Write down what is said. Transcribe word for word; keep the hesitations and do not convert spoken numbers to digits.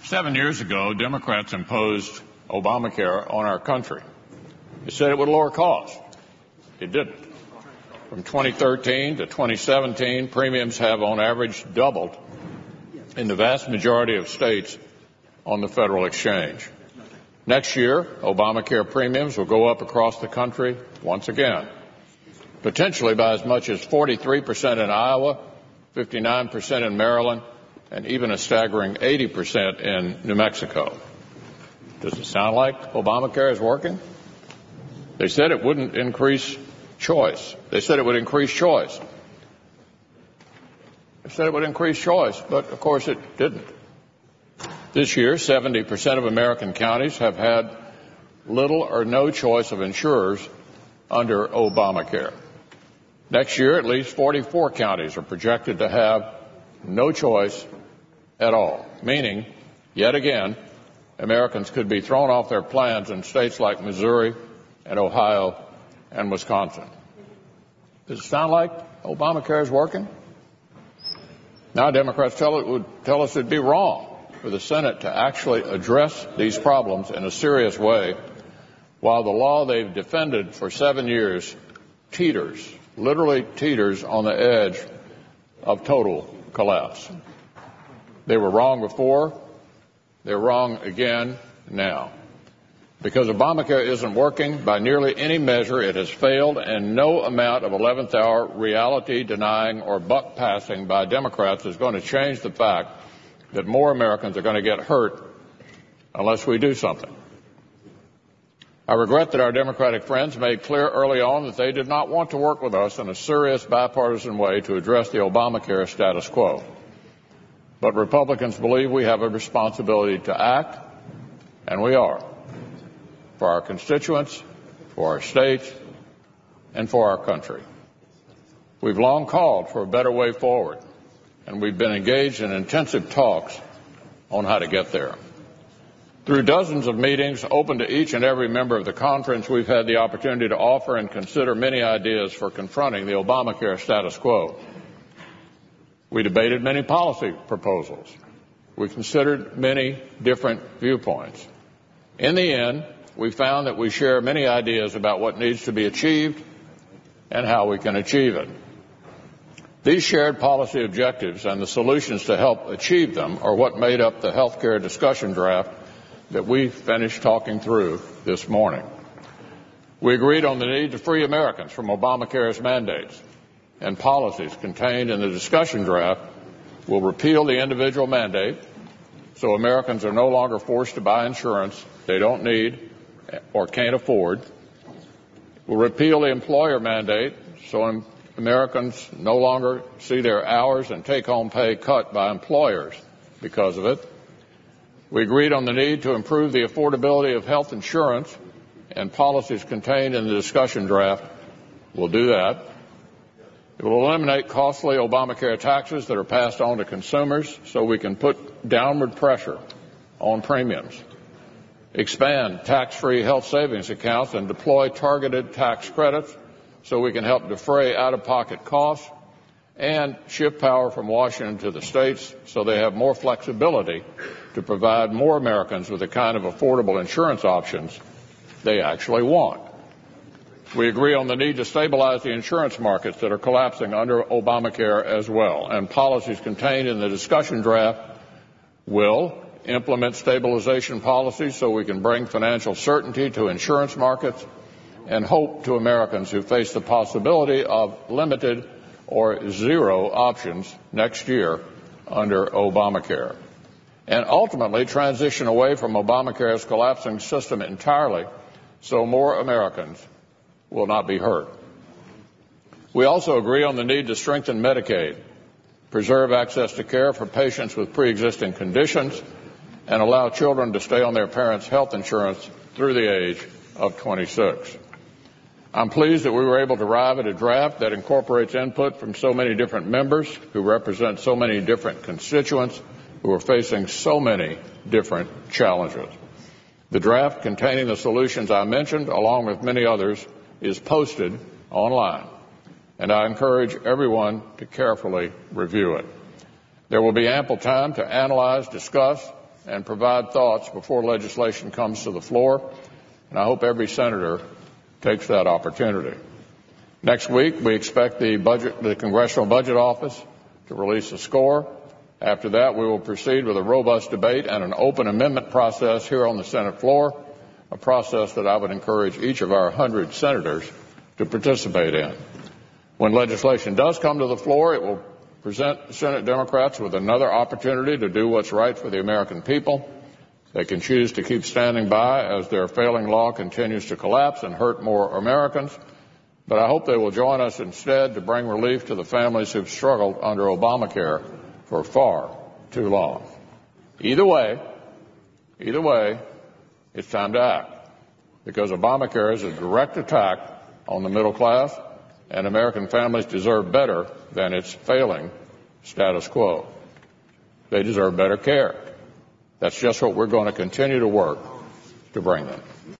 Seven years ago, Democrats imposed Obamacare on our country. They said it would lower costs. It didn't. From twenty thirteen to twenty seventeen, premiums have on average doubled in the vast majority of states on the federal exchange. Next year, Obamacare premiums will go up across the country once again, potentially by as much as forty-three percent in Iowa, fifty-nine percent in Maryland, and even a staggering eighty percent in New Mexico. Does it sound like Obamacare is working? They said it wouldn't increase choice. They said it would increase choice. They said it would increase choice, but of course it didn't. This year, seventy percent of American counties have had little or no choice of insurers under Obamacare. Next year, at least forty-four counties are projected to have no choice at all, meaning, yet again, Americans could be thrown off their plans in states like Missouri and Ohio and Wisconsin. Does it sound like Obamacare is working? Now Democrats tell, it would, tell us it would be wrong for the Senate to actually address these problems in a serious way, while the law they've defended for seven years teeters, literally teeters on the edge of total collapse. They were wrong before. They're wrong again now. Because Obamacare isn't working, by nearly any measure it has failed, and no amount of eleventh hour reality denying or buck passing by Democrats is going to change the fact that more Americans are going to get hurt unless we do something. I regret that our Democratic friends made clear early on that they did not want to work with us in a serious bipartisan way to address the Obamacare status quo. But Republicans believe we have a responsibility to act, and we are, for our constituents, for our states, and for our country. We've long called for a better way forward, and we've been engaged in intensive talks on how to get there. Through dozens of meetings open to each and every member of the conference, we've had the opportunity to offer and consider many ideas for confronting the Obamacare status quo. We debated many policy proposals. We considered many different viewpoints. In the end, we found that we share many ideas about what needs to be achieved and how we can achieve it. These shared policy objectives and the solutions to help achieve them are what made up the health care discussion draft that we finished talking through this morning. We agreed on the need to free Americans from Obamacare's mandates, and policies contained in the discussion draft will repeal the individual mandate so Americans are no longer forced to buy insurance they don't need or can't afford. We'll repeal the employer mandate so Americans no longer see their hours and take-home pay cut by employers because of it. We agreed on the need to improve the affordability of health insurance, and policies contained in the discussion draft will do that. It will eliminate costly Obamacare taxes that are passed on to consumers so we can put downward pressure on premiums. Expand tax-free health savings accounts and deploy targeted tax credits so we can help defray out-of-pocket costs, and shift power from Washington to the states so they have more flexibility to provide more Americans with the kind of affordable insurance options they actually want. We agree on the need to stabilize the insurance markets that are collapsing under Obamacare as well, and policies contained in the discussion draft will implement stabilization policies so we can bring financial certainty to insurance markets and hope to Americans who face the possibility of limited or zero options next year under Obamacare, and ultimately transition away from Obamacare's collapsing system entirely so more Americans will not be hurt. We also agree on the need to strengthen Medicaid, preserve access to care for patients with pre-existing conditions, and allow children to stay on their parents' health insurance through the age of twenty-six. I'm pleased that we were able to arrive at a draft that incorporates input from so many different members who represent so many different constituents who are facing so many different challenges. The draft containing the solutions I mentioned, along with many others, is posted online, and I encourage everyone to carefully review it. There will be ample time to analyze, discuss, and provide thoughts before legislation comes to the floor, and I hope every senator takes that opportunity. Next week, we expect the budget, the Congressional Budget Office to release a score. After that, we will proceed with a robust debate and an open amendment process here on the Senate floor, a process that I would encourage each of our one hundred senators to participate in. When legislation does come to the floor, it will present Senate Democrats with another opportunity to do what's right for the American people. They can choose to keep standing by as their failing law continues to collapse and hurt more Americans. But I hope they will join us instead to bring relief to the families who've struggled under Obamacare for far too long. Either way, either way, it's time to act, because Obamacare is a direct attack on the middle class, and American families deserve better than its failing status quo. They deserve better care. That's just what we're going to continue to work to bring them.